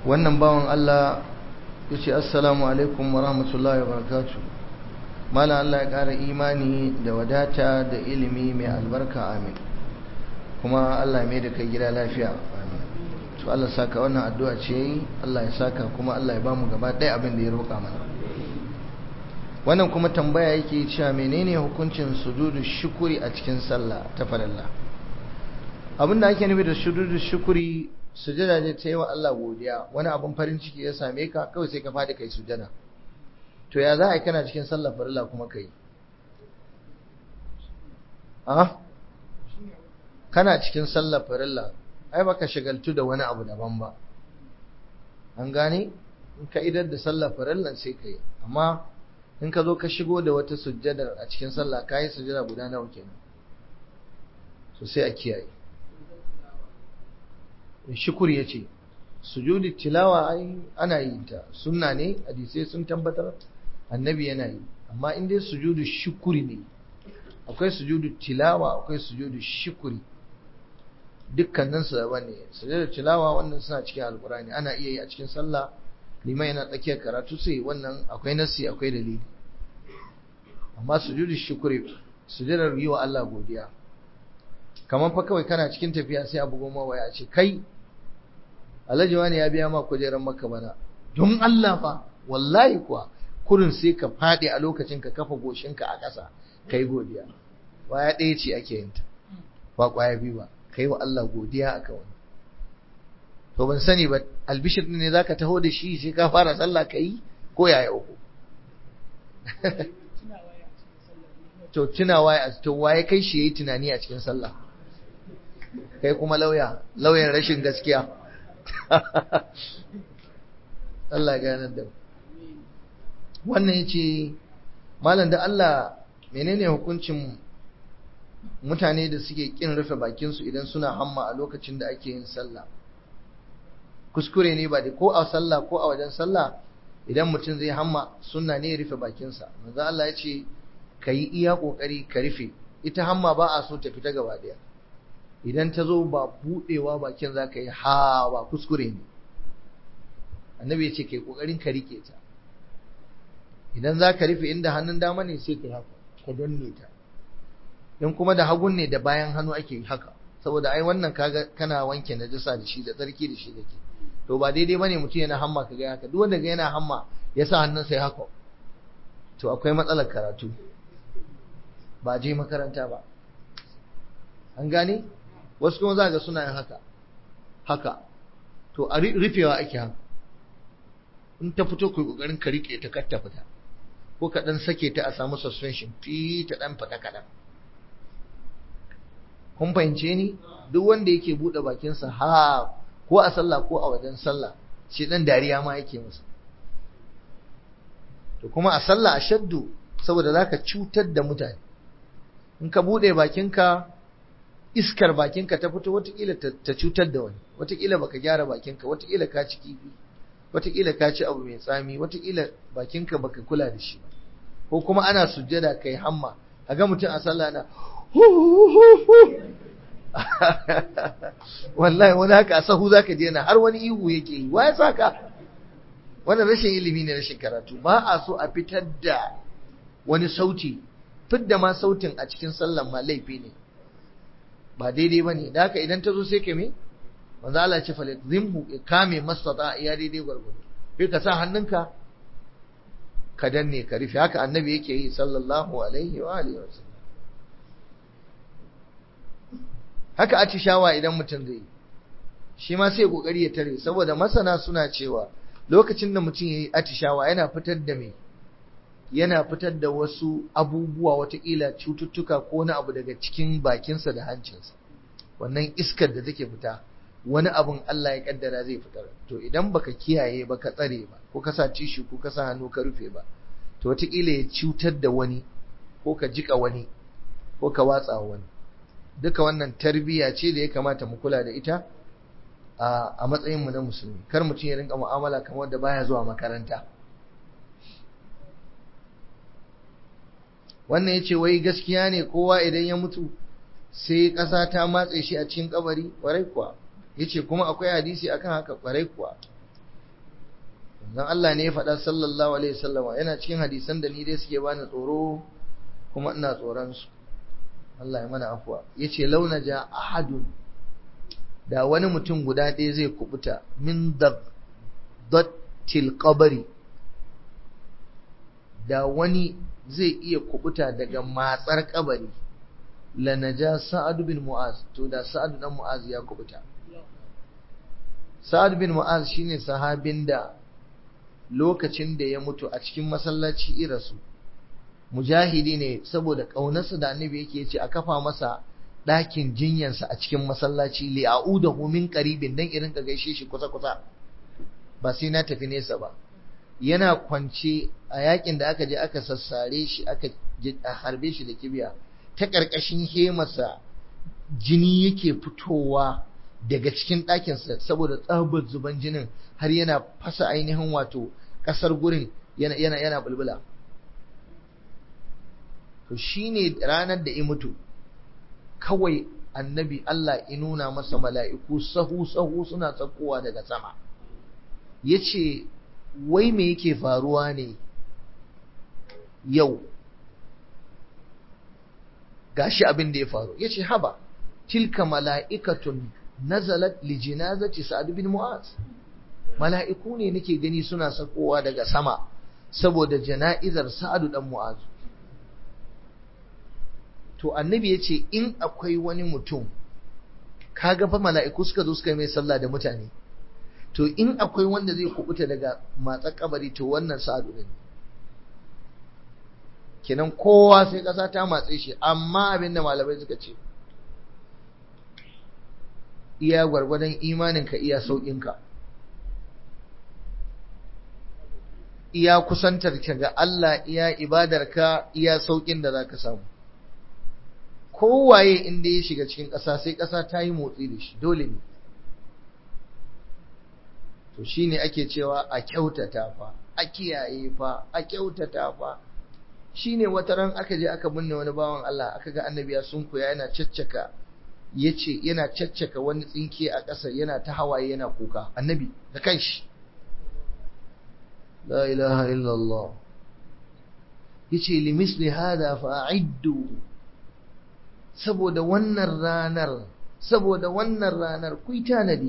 wannan bawan Allah ya ce assalamu alaikum wa rahmatullahi wa barakatuh. Malam Allah ya ƙara imani da wadata da ilimi mai albarka, amin. Kuma Allah mai da kai gida lafiya, amin. To Allah saka wannan addu'a ce yi, Allah ya saka, kuma Allah ya bamu gaba ɗaya abin da ya roƙa mana. Wannan kuma tambaya yake cewa menene hukuncin sujudu shukuri a cikin sallah ta farilla? Abin da ake nufi da sujudu shukuri, sujada ne ta yi wa Allah godiya. Wani abin farin ciki ya same ka, kawai sai ka fadi kai sujada. To ya za a yi kana cikin sallar farilla kuma kai? Kana cikin sallar farilla, ai baka shagaltu da wani abu daban ba. An gane? In ka idar da sallar farillan sai ka yi. Amma in ka zo ka shigo da wata sujjadar a cikin sallah, ka yi sujjada guda nawa kenan? So sai a kiyaye. Shukuri ya ce, sujudi tilawa ai ana yin ta, sunna ne, hadisai sun tabbatar, annabi yana yi. Amma in dai sujudu shukuri ne, akwai sujudu tilawa, akwai sujudu shukuri. Dukkanin su daban ne. Sujudu tilawa wannan suna cikin alkurani, ana iya yi a cikin sallah, liman yana tsakiyar karatu sai wannan akwai nasi, akwai dalili. Amma sujudu shukuri, sujudar yi wa Allah godiya. Kamar fa kawai kana cikin tafiya sai abu goma waya ce, kai Alhaji wani ya biya ma kujerar maka bana, don Allah fa, wallahi kuwa, kurin sai ka faɗi a lokacin ka kafa goshinka a ƙasa, ka yi godiya. Kwaya ɗaya ce ake yin ta, ba kwaya biyu ba, ka yi wa Allah godiya a kawai. To ban sani ba, albishir ne za ka taho da shi sai ka fara sallah ka yi, ko yaya uku. To waye kai shi ya yi tunani a cikin sallah. Kai kuma lauyan rashin gaskiya. Allah ganar da wannan yace malam da Allah menene hukuncin mutane da suke kin rufe bakin su idan suna hamma a lokacin da ake yin sallah? Kuskure ne ba da ko a sallah ko a wajen sallah, idan mutum zai hamma sunna ne ya rufe bakin sa. Manzo Allah yace kai iya kokari ka rufe. Ita hamma ba a so ta fita gaba daya. Idan ta zo ba buɗewa bakin za ka yi ba kuskure ne. Annabi ya ce kai ƙoƙarin ka rike ta. Idan za ka rufe inda hannun dama ne sai ka haka, ka danne ta. In kuma da hagun ne da bayan hannu ake haka. Saboda ai wannan kaga kana wanke najasa da shi da tsarki da shi dake. To ba daidai bane mutum yana hamma kaga haka. Duk wanda ga yana hamma ya sa hannunsa ya haka. To akwai matsalar karatu. Ba je makaranta ba. An gane? Wasu kuma za ga suna yin haka to a rufewa ake haka. In ta fito ku kokarin ka rike ta kar ta fita, ko ka dan sake ta a samu suspension ta dan fita kadan. Kun fahimce ni? Duk wanda yake bude bakin sa ko a sallah ko a wajen sallah, shi dan dariya ma yake masa. To kuma a sallah ashaddu, saboda zaka cutar da mutane. In ka bude bakinka, iskar bakinka ta fito watakila ta cutar da wani, watakila baka gyara bakinka, watakila ka ci kifi, watakila ka ci abu mai tsami, watakila bakinka baka kula da shi, ko kuma ana sujjada kai hamma, kaga mutum a sallah na wallahi wani haka a sahu zaka je na har wani ihu yake yi, wa ya saka? Wannan rashin ilimi ne, rashin karatu. Ba a so a fitar da wani sauti, fidda ma sautin a cikin sallan ma laifi ne, ba daidai ba ne. Da haka idan ta zo sai ka me? Wanzu Allah ce falit zimhu, ya kame mastata ya daidai gwargwado. Sai ka sa hannunka ka danne ka rufe. Haka annabi yake yi sallallahu alaihi wa alihi wa sallam. Haka atishawa idan mutum zai yi, shi ma sai kokari ya tare, saboda masana suna cewa lokacin da mutum yayi atishawa yana fitar da me? Yana fitar da wasu abubuwa, watakila cututtuka ko wani abu daga cikin bakinsa da hancinsa. Wannan iskar da take fita, wani abun Allah ya kaddara zai fitar. To idan baka kiyaye ba, ka tsare ba, ko ka sa tishu ko ka sa hannu ka rufe ba, to watakila ya cutar da wani, ko ka jika wani, ko ka watsa wani. Duka wannan tarbiyya ce da ya kamata mu kula da ita a matsayin mu na musulmi. Kar mutum ya rinka mu'amala kamar wanda baya zuwa makaranta. Wannan ya ce wai gaskiya ne kowa idan ya mutu sai ƙasa ta matse shi a cikin kabari? Ƙwarai kuwa. Ya ce kuma akwai hadisi akan haka? Ƙwarai kuwa. dan Allah ne ya faɗa sallallahu alaihi wasallama, yana cikin hadisan da ni dai suke bani tsoro kuma ina tsoron su. Allah ya mana afwa. Yace launa ja ahadun, da wani mutum guda ɗaya zai kubuta min dattil qabri, da wani zai iya kubuta daga matsar kabari, la naja Sa'ad bin Mu'az, to da Sa'ad dan Mu'az ya kubuta. Sa'ad bin Mu'az shine sahabin da lokacin da ya mutu a cikin masallaci irasu, mujahidi ne, saboda ƙaunarsa da annabi yake ce a kafa masa ɗakin jinyansa a cikin masallaci li a'udahu min qaribin, dan irin ka gaishe shi kusa kusa, ba sai na tafi nesa ba. Yana kwance a yakin da aka je aka sassare shi, aka harbe shi da kibiya, ta ƙarƙashin hemarsa jini yake fitowa daga cikin ɗakinsa saboda tsabar zuban jinin, har yana fasa ainihin wato ƙasar gurin, yana bulbula. To shine ranar da ya mutu, kawai annabi Allah ya nuna masa mala'iku sahu sahu suna tsakowa daga sama. Yace wai me yake faruwa ne yau, gashi abin da ya faru. Yace haba, tilka mala'ikatun nazalat li jinazati Sa'ad bin Mu'az, mala'iku ne nake gani suna sakowa daga sama saboda jana'izar Sa'ad dan Mu'az. To annabi yace in akwai wani mutum, kaga fa mala'iku suka zo suka yi mai sallah da mutane, to in akwai wanda zai kubuta daga matsar kabari, to wannan Sa'ad ne. Kenan kowa sai kasa ta matse shi, amma abinda malamai suka ce iya gwargwadon imaninka iya sauƙinka, iya kusantarka ga Allah, iya ibadarka, iya sauƙin da zaka samu. Kowaye inda ya shiga cikin ƙasa sai ƙasa ta yi motsi da shi, dole ne. To shine ake cewa a kyautata fa, a kiyaye fa, a kyautata fa. Shine wata ran aka je aka binne wani bawan Allah, aka ga annabi ya sunkuya yana caccaka, yace yana caccaka wani tsinke a ƙasa, yana ta hawaye yana kuka, annabi da kanshi. La ilaha illallah. Yace limisli hada fa'iddu, saboda wannan ranar ku yi tanadi.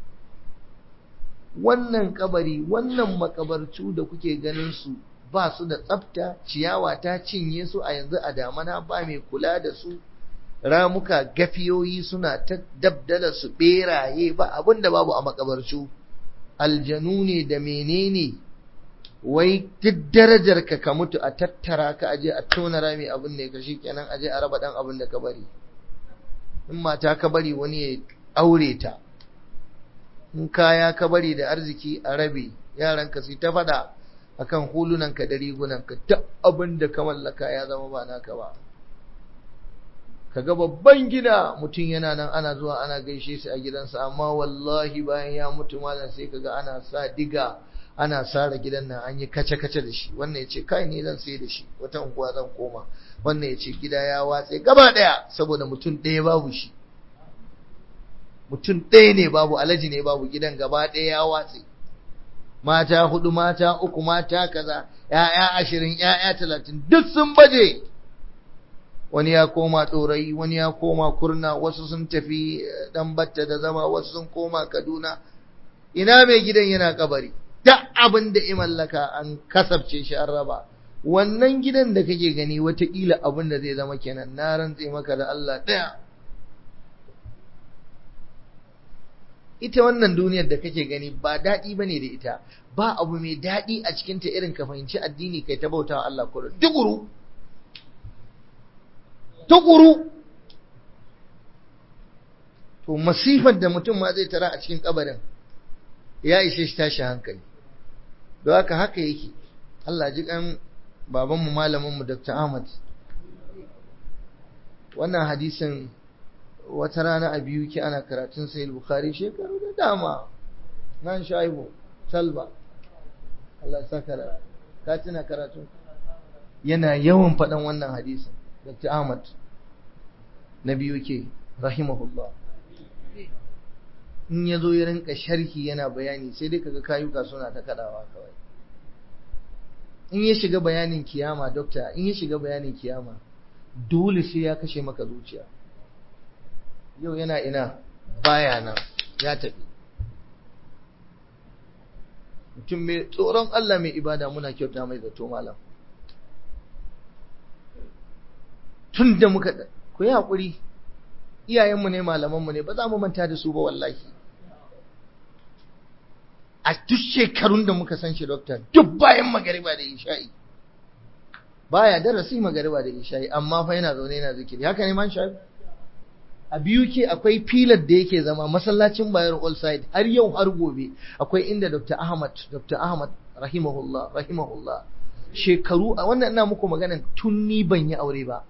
Wannan kabari, wannan makabarcu da kuke ganin su ba su da tsafta, ciyawa ta cinye su a yanzu a damana, ba mai kula da su, ramuka gafiyoyi suna ta dabdala su, beraye, ba abinda babu a makabarcu, aljanu ne da menene. Wai duk darajar ka mutu a tattara ka aje a tona rami abin ne ka, shikenan aje a raba dan abin da ka bari. In mata ka bari wani ya aure ta, in kaya ka bari da arziki a rabe, yaranka su ta fada akan hulunanka da rigunanka, duk abin da ka mallaka ya zama ba naka ba. Kaga babban gida mutum yana nan ana zuwa ana gaishe shi a gidansa, amma wallahi bayan ya mutu malam sai kaga ana sa diga, ana sare gidan nan, an yi kace-kace da shi. Wannan ya ce kai ne zan sai da shi, wata unguwa zan koma. Wannan ya ce gida ya watse gaba daya saboda mutum ɗaya babu shi, mutum ɗaya ne babu, alaji ne babu, gidan gaba ɗaya ya watse. Mata 4, mata 3, mata kaza, ƴaƴa 20, ƴaƴa 30 duk sun baje. Wani ya koma Ɗorayi, wani ya koma Kurna, wasu sun tafi dan batta da zama, wasu sun koma Kaduna. Ina mai gidan yana kabari, duk abin da ya mallaka an kasabce shi an raba. Wannan gidan da kake gani wataƙila abin da zai zama kenan, na rantse maka da Allah ɗaya. Ita wannan duniyar da kake gani ba daɗi ba ne da ita, ba abu mai daɗi a cikinta irin ka fahimci addini kai ta bauta wa Allah kullum. Tukuru. To masifar da mutum ma zai tara a cikin kabarin ya ishe shi tashi hankali. Don haka yake. Allah ji kan babanmu malaminmu Dr. Ahmad. Wannan hadisin wata rana a biyu ke ana karatun Sahih Bukhari shekaru da dama. Nan Shaibu Salba. Allah ya saka da ka tuna karatu. Yana yawan faɗan wannan hadisin. Dr. Ahmad na biyu ke rahimahullah. in ya zo ya rinka sharhi yana bayani sai dai kaga kayuka suna ta kadawa kawai. In ya shiga bayanin kiyama dokta, in ya shiga bayanin kiyama dole sai ya kashe maka zuciya. Yau yana ina, baya nan, ya tafi. Mutum mai tsoron Allah mai ibada muna kyauta mai zato malam. Tun da muka ku yi haƙuri, iyayenmu ne malamanmu ne, ba za mu manta da su ba wallahi. A duk shekarun da muka san shi dokta, duk bayan magariba da isha'i. Baya darasi magariba da isha'i, amma fa yana zaune yana zikiri. Haka ne man shafi? A biyu ke akwai filar da yake zama masallacin Bayero All Side har yau har gobe akwai inda Dr. Ahmad rahimahullah shekaru a wannan ina muku maganan tun ni ban yi aure ba.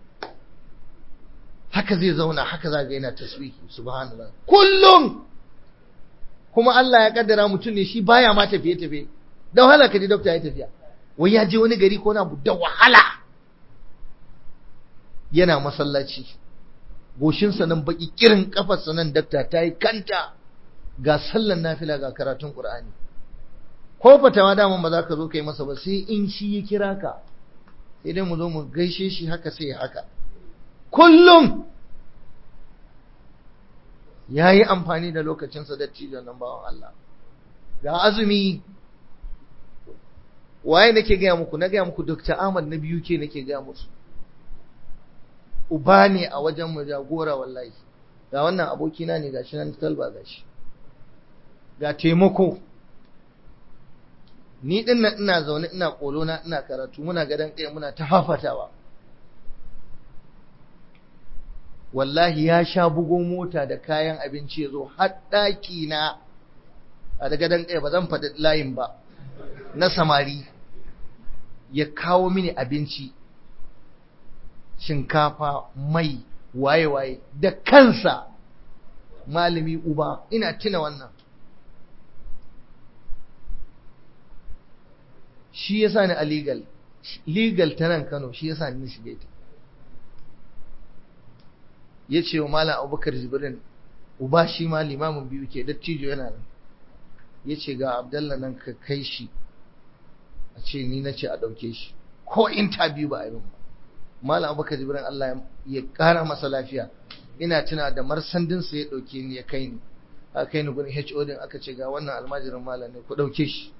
Haka zai zauna haka za ga yana tasbihi subhanallah kullum. Kuma Allah ya kaddara mutum ne shi baya ma tafiye da wahala ka ji doctor ya tafiya wai ya je wani gari ko na da wahala yana masallaci goshinsa nan baki kirin kafarsa nan dakta ta yi kanta ga sallan nafila ga karatun Qur'ani. Ko fatawa daman ba za ka zo kai masa ba sai in shi ya kira ka, sai dai mu zo mu gaishe shi haka sai haka. Kullum ya yi amfani da lokacinsa dattijon nan bawan Allah. Ga azumi, waye nake gaya muku? Na gaya muku Dr. Ahmad na biyu ke nake gaya musu. Uba ne a wajen mu jagora wallahi. Ga wannan abokina ne gashi nan talba gashi. Ga taimako. Ni din nan ina zaune ina kolona ina karatu muna gadan kai muna ta fafatawa. Wallahi ya sha bugo mota da kayan abinci yazo har daki na a daga dan kai ba zan faɗi layin ba na samari ya kawo mini abinci shinkafa mai waye da kansa malami uba ina tuna wannan shi yasa ni a legal ta nan Kano shi yasa ni shige ta yace wa malam Abubakar Jibrin uba shi ma limamin biyu ke dattijo yana nan yace ga Abdullah nan ka kai shi a ce ni nace a dauke shi ko interview ba a yi ba. Malam Abubakar Jibrin Allah ya kara masa lafiya ina tuna da marsandinsa ya dauke ni ya kai ni aka kai ni gurin HO din aka ce ga wannan almajirin malam ne ku dauke shi.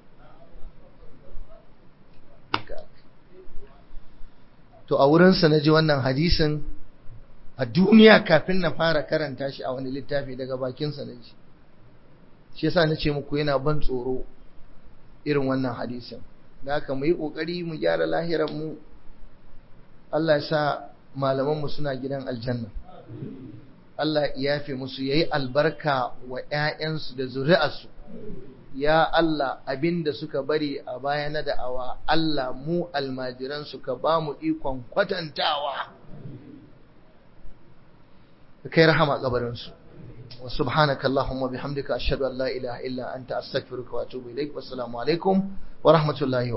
To a wurinsa na ji wannan hadisin a duniya kafin na fara karanta shi a wani littafi daga bakinsa na ji. Shi yasa na ce muku yana ban tsoro irin wannan hadisin. Da haka mu yi ƙoƙari mu gyara lahirar mu. Allah ya sa malamanmu suna gidan aljanna. Allah ya yafe musu yayi albarka wa ƴaƴansu da zuri'arsu. Ya Allah abinda suka bari a baya na da'awa Allah mu almajiran suka ba mu ikon kwatantawa. Kai rahama kabarin su. Wa subhanaka allahumma bihamdika ashhadu an la ilaha illa anta astaghfiruka wa atubu ilaik. Wassalamu alaikum wa rahmatullahi